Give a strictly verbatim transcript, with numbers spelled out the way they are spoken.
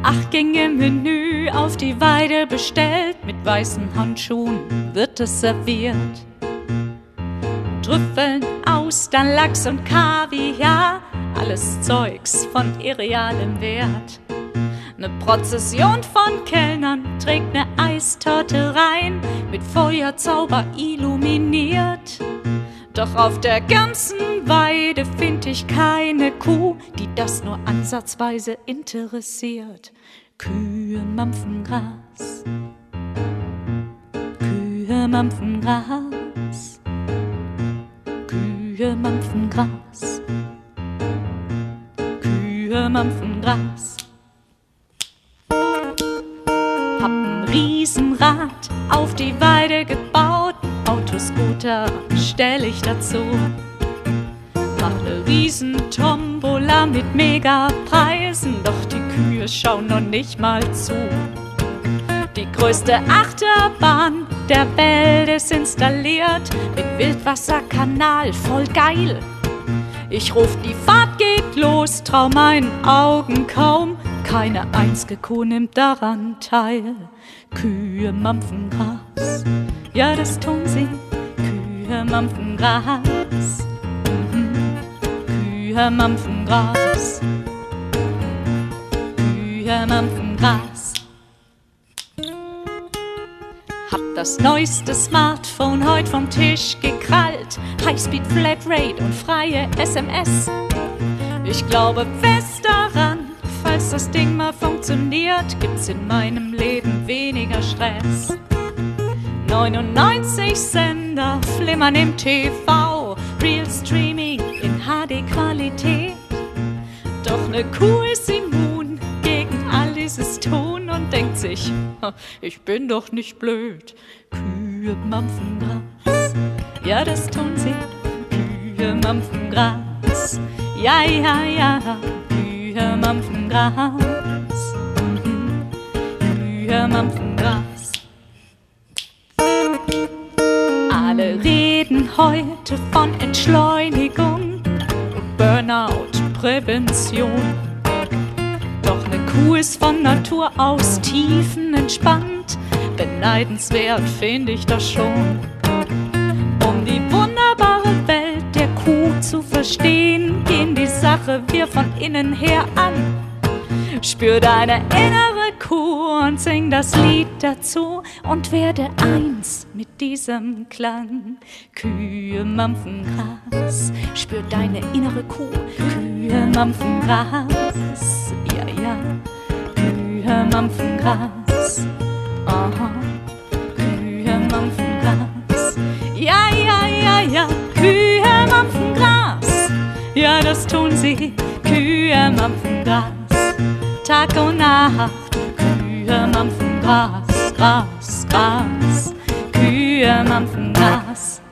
Acht Gänge Menü auf die Weide bestellt, mit weißen Handschuhen wird es serviert. Trüffeln, Austern, Lachs und Kaviar, alles Zeugs von irrealem Wert. Ne Prozession von Kellnern trägt ne Eistorte rein, mit Feuerzauber illuminiert. Doch auf der ganzen Weide find ich keine Kuh, die das nur ansatzweise interessiert. Kühe mampfen Gras, Kühe mampfen Gras, Kühe mampfen Gras, Kühe mampfen Gras. Hab ein Riesenrad auf die Weide gebaut, Autoscooter stell ich dazu. Mach ne Riesentombola mit Megapreisen, doch die Kühe schauen noch nicht mal zu. Die größte Achterbahn der Welt ist installiert, mit Wildwasserkanal, voll geil. Ich ruf, die Fahrt geht los, trau meinen Augen kaum, keine einzige Kuh nimmt daran teil. Kühe mampfen Gras, ja das tun sie, Kühe mampfen Gras, mhm. Kühe mampfen Gras, Kühe mampfen Gras. Hab das neueste Smartphone heut vom Tisch gekrallt, Highspeed Flatrate und freie S M S. Ich glaube fest daran, falls das Ding mal funktioniert, gibt's in meinem Leben weniger Stress. neunundneunzig Sender flimmern im T V, Real Streaming in H D-Qualität. Doch ne Kuh ist immun gegen all dieses Tun und denkt sich, ich bin doch nicht blöd. Kühe mampfen Gras, ja das tun sie, Kühe mampfen Gras, ja, ja, ja. Kühe mampfen Gras, mhm. Kühe mampfen Gras. Alle reden heute von Entschleunigung und Burnout-Prävention. Doch ne Kuh ist von Natur aus tiefenentspannt, beneidenswert find ich das schon. Um die wunderbare Welt der Kuh zu verstehen, gehen die Sache wir von innen her an. Spür deine innere Kuh und sing das Lied dazu und werde eins mit diesem Klang. Kühe mampfen Gras, spür deine innere Kuh. Kühe mampfen Gras, ja, ja. Kühe mampfen Gras, aha. Kühe mampfen Gras, ja, ja, ja, ja. Kühe mampfen Gras, ja, das tun sie. Kühe mampfen Gras, Tag und Nacht. Kühe mampfen Gras, Gras, Gras. Kühe mampfen Gras.